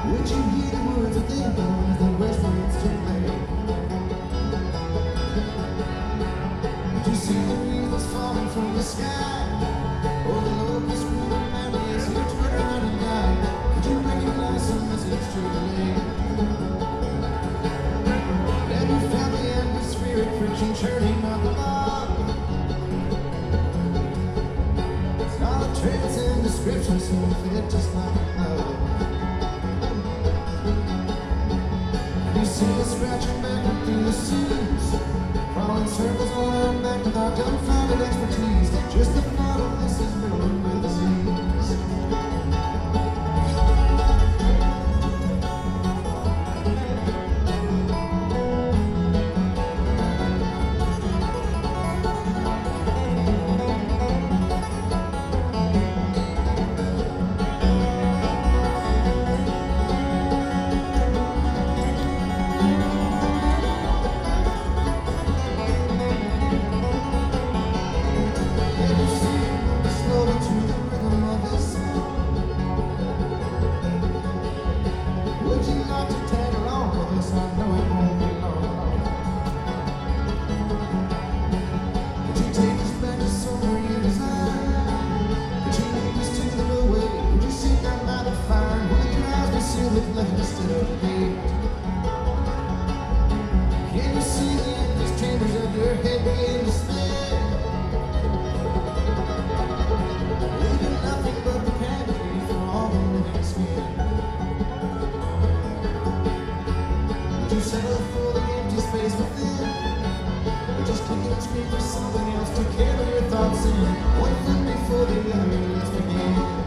Would you hear the words that they know as the westlands to play? Would you see the rains falling from the sky? Or the locusts screaming madly as you turn around and die? Could you recognize some message to relay? Have you felt the atmospheric friction churning on the log? It's all the traits and descriptions seem to fit just like love. You see us scratching back through the seas, crawling circles on our back with our dumbfounded expertise. Just the thought of this is ruined with disease. Can you see the empty chambers of your head begin to spin? Leaving nothing but the cavity for all the living skin. Would you settle for the empty space within? Or just kick and scream for something else to carry your thoughts in? One foot before the other, let's begin.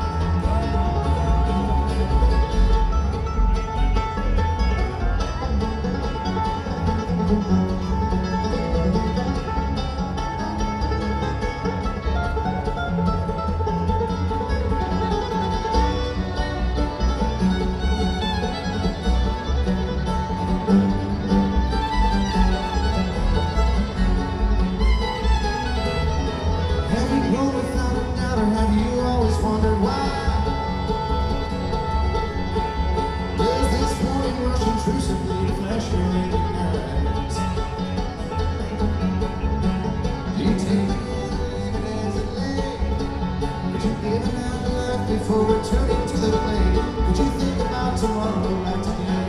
Before returning to the play, would you think about tomorrow like today?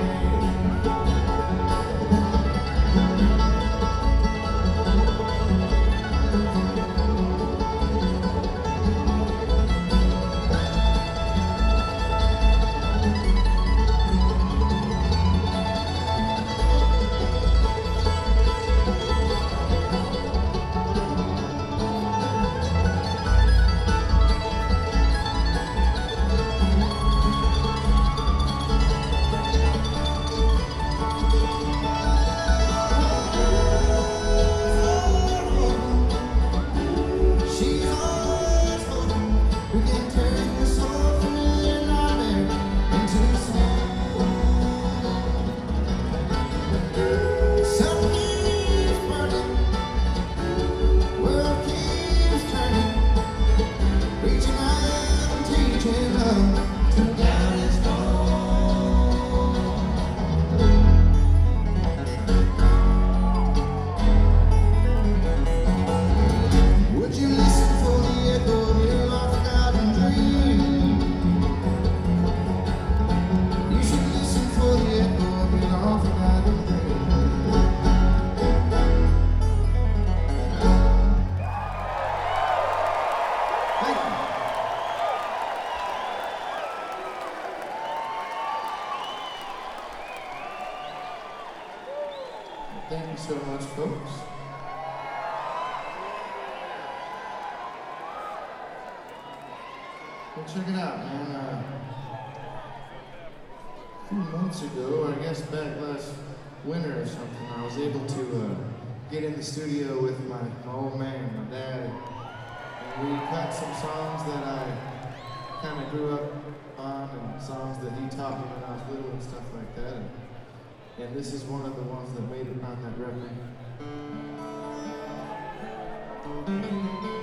Thank you so much, folks. Well, check it out, man. A few months ago, I guess back last winter or something, I was able to get in the studio with my old man, my dad, and we cut some songs that I kind of grew up on, and songs that he taught me when I was little and stuff like that. And this is one of the ones that made it on that record.